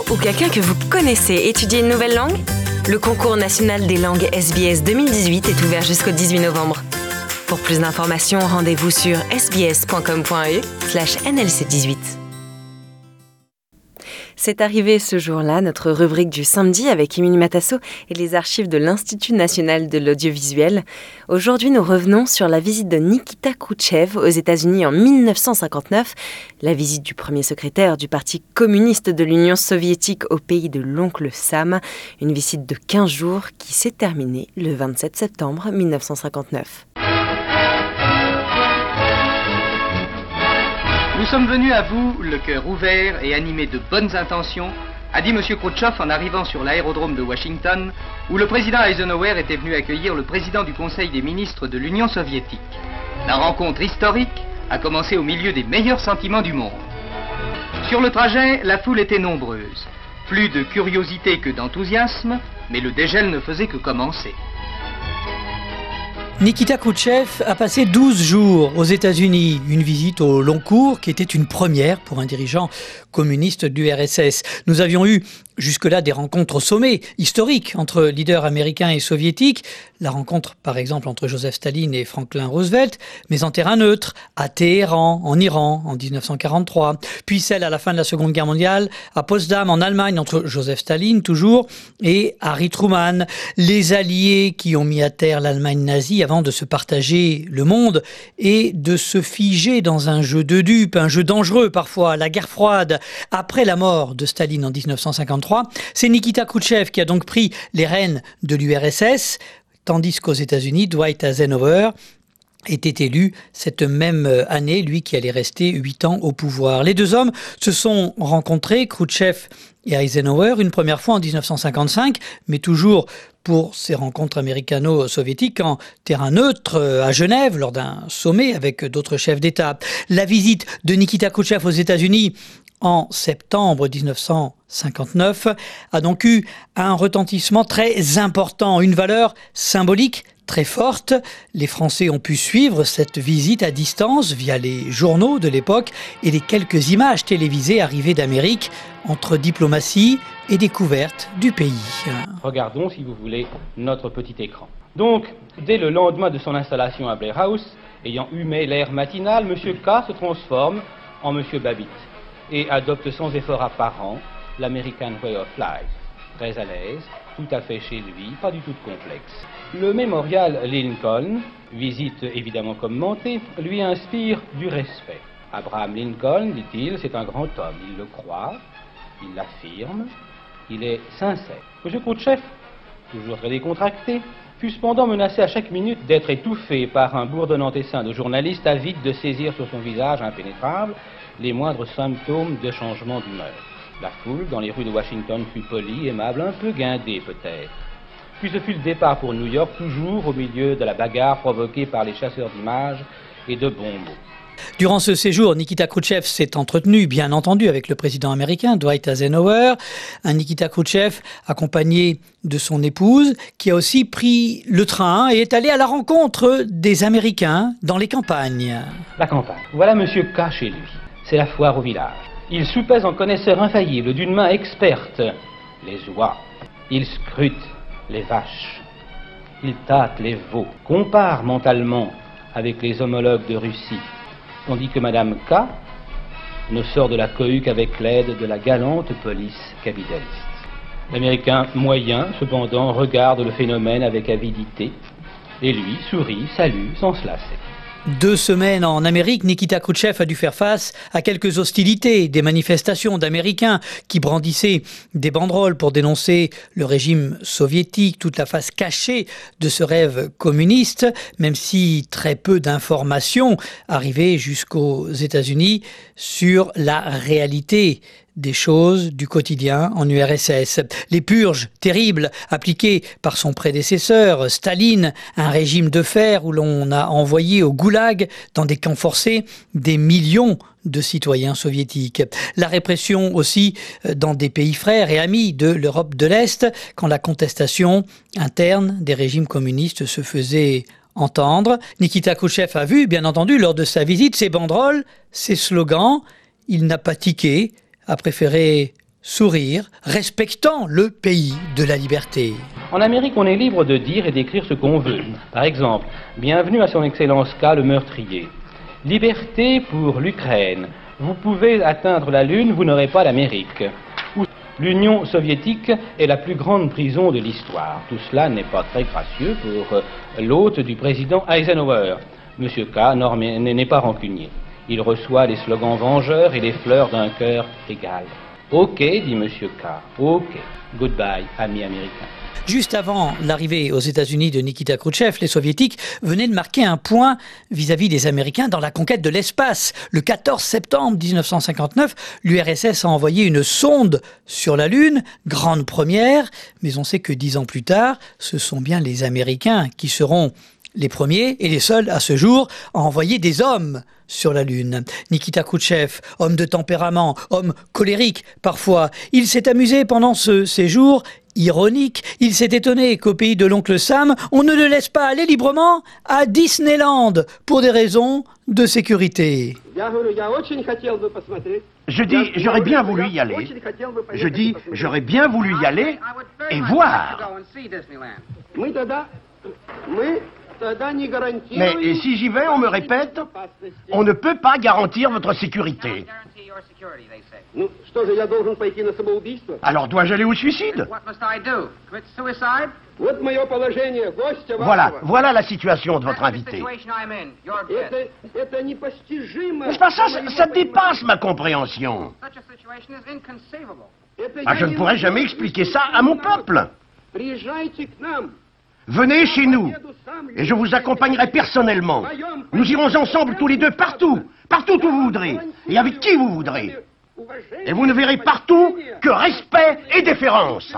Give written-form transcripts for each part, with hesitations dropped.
ou quelqu'un que vous connaissez étudier une nouvelle langue? Le concours national des langues SBS 2018 est ouvert jusqu'au 18 novembre. Pour plus d'informations, rendez-vous sur sbs.com.au/nlc18. C'est arrivé ce jour-là, notre rubrique du samedi avec Émilie Matasso et les archives de l'Institut national de l'audiovisuel. Aujourd'hui, nous revenons sur la visite de Nikita Khrouchtchev aux États-Unis en 1959, la visite du premier secrétaire du Parti communiste de l'Union soviétique au pays de l'oncle Sam, une visite de 15 jours qui s'est terminée le 27 septembre 1959. Nous sommes venus à vous, le cœur ouvert et animé de bonnes intentions, a dit M. Khrouchtchev en arrivant sur l'aérodrome de Washington, où le président Eisenhower était venu accueillir le président du Conseil des ministres de l'Union soviétique. La rencontre historique a commencé au milieu des meilleurs sentiments du monde. Sur le trajet, la foule était nombreuse. Plus de curiosité que d'enthousiasme, mais le dégel ne faisait que commencer. Nikita Khrouchtchev a passé 12 jours aux États-Unis, une visite au long cours qui était une première pour un dirigeant communiste de l'URSS. Nous avions eu jusque-là des rencontres au sommet, historiques, entre leaders américains et soviétiques. La rencontre, par exemple, entre Joseph Staline et Franklin Roosevelt, mais en terrain neutre, à Téhéran, en Iran, en 1943. Puis celle à la fin de la Seconde Guerre mondiale, à Potsdam, en Allemagne, entre Joseph Staline, toujours, et Harry Truman. Les alliés qui ont mis à terre l'Allemagne nazie avant de se partager le monde et de se figer dans un jeu de dupes, un jeu dangereux parfois, la guerre froide. Après la mort de Staline en 1953, c'est Nikita Khrouchtchev qui a donc pris les rênes de l'URSS, tandis qu'aux États-Unis, Dwight Eisenhower était élu cette même année, lui qui allait rester 8 ans au pouvoir. Les deux hommes se sont rencontrés, Khrouchtchev et Eisenhower, une première fois en 1955, mais toujours pour ces rencontres américano-soviétiques en terrain neutre à Genève, lors d'un sommet avec d'autres chefs d'État. La visite de Nikita Khrouchtchev aux États-Unis en septembre 1959 a donc eu un retentissement très important, une valeur symbolique très forte. Les Français ont pu suivre cette visite à distance via les journaux de l'époque et les quelques images télévisées arrivées d'Amérique entre diplomatie et découverte du pays. Regardons, si vous voulez, notre petit écran. Donc, dès le lendemain de son installation à Blair House, ayant humé l'air matinal, M. K se transforme en M. Babbitt et adopte sans effort apparent l'American Way of Life. Très à l'aise, tout à fait chez lui, pas du tout de complexe. Le mémorial Lincoln, visite évidemment commentée, lui inspire du respect. Abraham Lincoln, dit-il, c'est un grand homme. Il le croit, il l'affirme, il est sincère. M. Khrouchtchev, toujours très décontracté, fut cependant menacé à chaque minute d'être étouffé par un bourdonnant essaim de journalistes avides de saisir sur son visage impénétrable les moindres symptômes de changement d'humeur. La foule dans les rues de Washington fut polie, aimable, un peu guindée peut-être. Puis ce fut le départ pour New York, toujours au milieu de la bagarre provoquée par les chasseurs d'images et de bons mots. Durant ce séjour, Nikita Khrouchtchev s'est entretenu, bien entendu, avec le président américain Dwight Eisenhower. Un Nikita Khrouchtchev accompagné de son épouse, qui a aussi pris le train et est allé à la rencontre des Américains dans les campagnes. La campagne. Voilà M. K chez lui. C'est la foire au village. Il soupèse en connaisseur infaillible, d'une main experte, les oies. Il scrute les vaches. Il tâte les veaux. Compare mentalement avec les homologues de Russie. Tandis que Madame K ne sort de la cohue qu'avec l'aide de la galante police capitaliste. L'Américain moyen, cependant, regarde le phénomène avec avidité et lui sourit, salue, sans se lasser. 2 semaines en Amérique, Nikita Khrouchtchev a dû faire face à quelques hostilités, des manifestations d'Américains qui brandissaient des banderoles pour dénoncer le régime soviétique, toute la face cachée de ce rêve communiste, même si très peu d'informations arrivaient jusqu'aux États-Unis sur la réalité des choses du quotidien en URSS. Les purges terribles appliquées par son prédécesseur, Staline, un régime de fer où l'on a envoyé au goulag, dans des camps forcés, des millions de citoyens soviétiques. La répression aussi dans des pays frères et amis de l'Europe de l'Est, quand la contestation interne des régimes communistes se faisait entendre. Nikita Khrouchtchev a vu, bien entendu, lors de sa visite, ses banderoles, ses slogans. Il n'a pas tiqué, a préféré sourire, respectant le pays de la liberté. En Amérique, on est libre de dire et d'écrire ce qu'on veut. Par exemple, bienvenue à son Excellence K, le meurtrier. Liberté pour l'Ukraine. Vous pouvez atteindre la Lune, vous n'aurez pas l'Amérique. L'Union soviétique est la plus grande prison de l'histoire. Tout cela n'est pas très gracieux pour l'hôte du président Eisenhower. Monsieur K n'est pas rancunier. Il reçoit les slogans vengeurs et les fleurs d'un cœur égal. Ok, dit Monsieur K. Ok. Goodbye, amis américains. Juste avant l'arrivée aux États-Unis de Nikita Khrouchtchev, les Soviétiques venaient de marquer un point vis-à-vis des Américains dans la conquête de l'espace. Le 14 septembre 1959, l'URSS a envoyé une sonde sur la Lune, grande première, mais on sait que 10 ans plus tard, ce sont bien les Américains qui seront les premiers et les seuls à ce jour à envoyer des hommes sur la Lune. Nikita Khrouchtchev, homme de tempérament, homme colérique parfois, il s'est amusé pendant ce séjour ironique. Il s'est étonné qu'au pays de l'oncle Sam, on ne le laisse pas aller librement à Disneyland pour des raisons de sécurité. Je dis, j'aurais bien voulu y aller. Je dis, j'aurais bien voulu y aller et voir. Mais si j'y vais, on me répète, on ne peut pas garantir votre sécurité. Alors dois-je aller au suicide? Voilà la situation de votre invité. N'est-ce pas ça dépasse ma compréhension. Je ne pourrais jamais expliquer ça à mon peuple. Venez chez nous, et je vous accompagnerai personnellement. Nous irons ensemble tous les deux partout où vous voudrez, et avec qui vous voudrez. Et vous ne verrez partout que respect et déférence.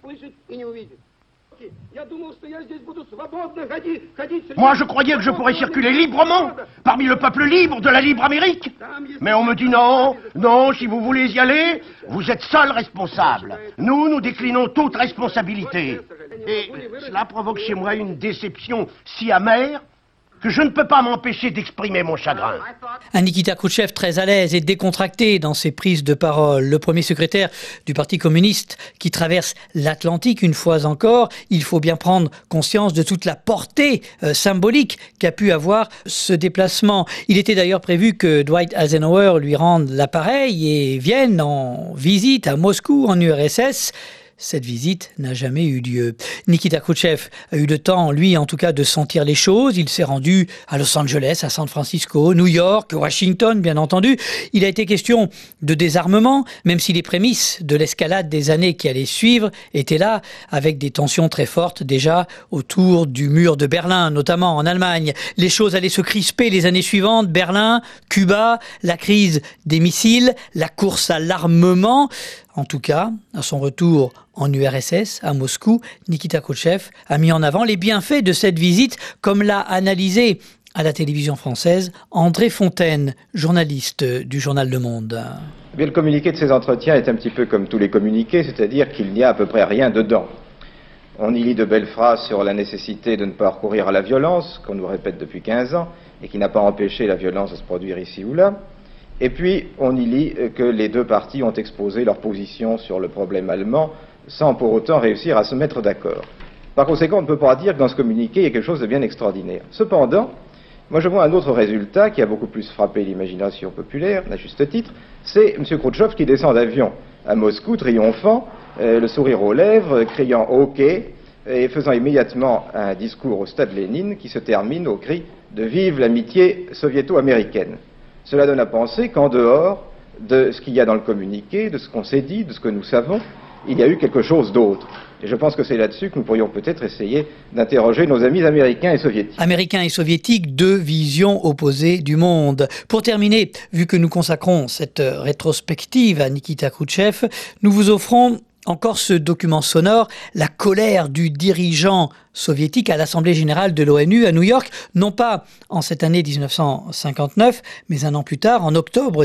Moi, je croyais que je pourrais circuler librement parmi le peuple libre de la libre Amérique. Mais on me dit non, si vous voulez y aller, vous êtes seul responsable. Nous déclinons toute responsabilité. Et cela provoque chez moi une déception si amère que je ne peux pas m'empêcher d'exprimer mon chagrin. Un Nikita Khrouchtchev très à l'aise et décontracté dans ses prises de parole. Le premier secrétaire du Parti communiste qui traverse l'Atlantique une fois encore. Il faut bien prendre conscience de toute la portée symbolique qu'a pu avoir ce déplacement. Il était d'ailleurs prévu que Dwight Eisenhower lui rende l'appareil et vienne en visite à Moscou, en URSS. Cette visite n'a jamais eu lieu. Nikita Khrouchtchev a eu le temps, lui en tout cas, de sentir les choses. Il s'est rendu à Los Angeles, à San Francisco, New York, Washington, bien entendu. Il a été question de désarmement, même si les prémices de l'escalade des années qui allaient suivre étaient là, avec des tensions très fortes déjà autour du mur de Berlin, notamment en Allemagne. Les choses allaient se crisper les années suivantes. Berlin, Cuba, la crise des missiles, la course à l'armement. En tout cas, à son retour en URSS, à Moscou, Nikita Khrouchtchev a mis en avant les bienfaits de cette visite, comme l'a analysé à la télévision française André Fontaine, journaliste du journal Le Monde. Bien, le communiqué de ces entretiens est un petit peu comme tous les communiqués, c'est-à-dire qu'il n'y a à peu près rien dedans. On y lit de belles phrases sur la nécessité de ne pas recourir à la violence, qu'on nous répète depuis 15 ans, et qui n'a pas empêché la violence de se produire ici ou là. Et puis, on y lit que les deux parties ont exposé leur position sur le problème allemand sans pour autant réussir à se mettre d'accord. Par conséquent, on ne peut pas dire que dans ce communiqué, il y a quelque chose de bien extraordinaire. Cependant, moi je vois un autre résultat qui a beaucoup plus frappé l'imagination populaire, à juste titre, c'est M. Khrouchtchev qui descend d'avion à Moscou, triomphant, le sourire aux lèvres, criant « OK », et faisant immédiatement un discours au stade Lénine qui se termine au cri de « Vive l'amitié soviéto-américaine ». Cela donne à penser qu'en dehors de ce qu'il y a dans le communiqué, de ce qu'on s'est dit, de ce que nous savons, il y a eu quelque chose d'autre. Et je pense que c'est là-dessus que nous pourrions peut-être essayer d'interroger nos amis américains et soviétiques. Américains et soviétiques, deux visions opposées du monde. Pour terminer, vu que nous consacrons cette rétrospective à Nikita Khrouchtchev, nous vous offrons encore ce document sonore, la colère du dirigeant soviétique à l'Assemblée générale de l'ONU à New York, non pas en cette année 1959, mais un an plus tard, en octobre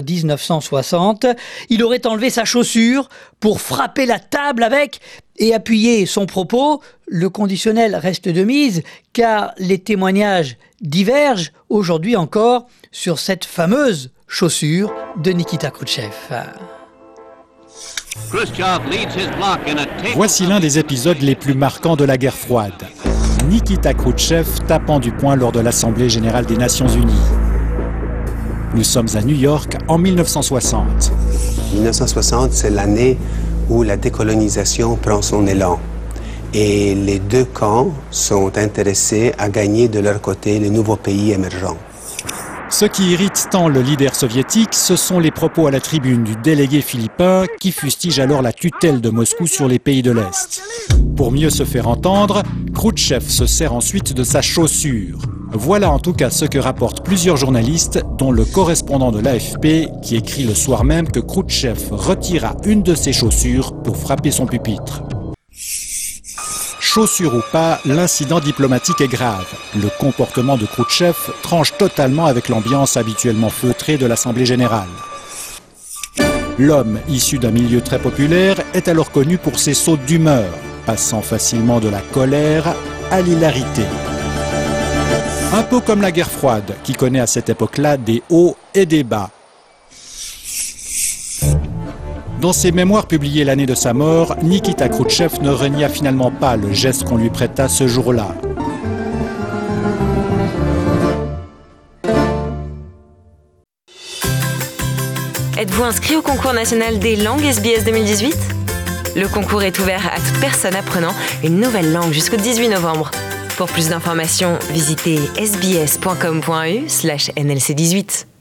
1960. Il aurait enlevé sa chaussure pour frapper la table avec et appuyer son propos. Le conditionnel reste de mise, car les témoignages divergent aujourd'hui encore sur cette fameuse chaussure de Nikita Khrouchtchev. Voici l'un des épisodes les plus marquants de la guerre froide. Nikita Khrouchtchev tapant du poing lors de l'Assemblée générale des Nations unies. Nous sommes à New York en 1960. 1960, c'est l'année où la décolonisation prend son élan. Et les deux camps sont intéressés à gagner de leur côté les nouveaux pays émergents. Ce qui irrite tant le leader soviétique, ce sont les propos à la tribune du délégué philippin qui fustige alors la tutelle de Moscou sur les pays de l'Est. Pour mieux se faire entendre, Khrouchtchev se sert ensuite de sa chaussure. Voilà en tout cas ce que rapportent plusieurs journalistes, dont le correspondant de l'AFP qui écrit le soir même que Khrouchtchev retira une de ses chaussures pour frapper son pupitre. Chaussure ou pas, l'incident diplomatique est grave. Le comportement de Khrouchtchev tranche totalement avec l'ambiance habituellement feutrée de l'Assemblée générale. L'homme, issu d'un milieu très populaire, est alors connu pour ses sautes d'humeur, passant facilement de la colère à l'hilarité. Un peu comme la guerre froide, qui connaît à cette époque-là des hauts et des bas. Dans ses mémoires publiés l'année de sa mort, Nikita Khrouchtchev ne renia finalement pas le geste qu'on lui prêta ce jour-là. Êtes-vous inscrit au concours national des langues SBS 2018 ? Le concours est ouvert à toute personne apprenant une nouvelle langue jusqu'au 18 novembre. Pour plus d'informations, visitez sbs.com.au/nlc18.